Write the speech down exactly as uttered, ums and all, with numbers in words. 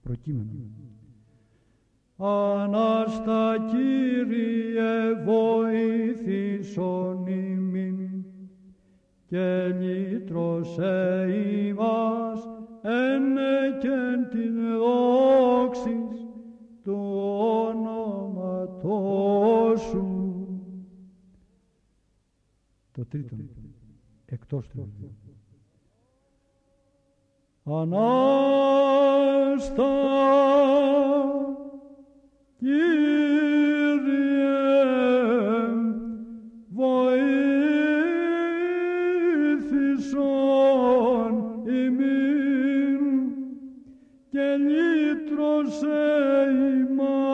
Προκείμενο. Ανάστα Κύριε βοήθησον ημίν και λύτρωσε ημάς ενεκεν την δόξης του όνοματός σου. Το τρίτο, εκτός του. Ανάστα Κύριε βοήθησον ημίν και λύτρωσε ημάς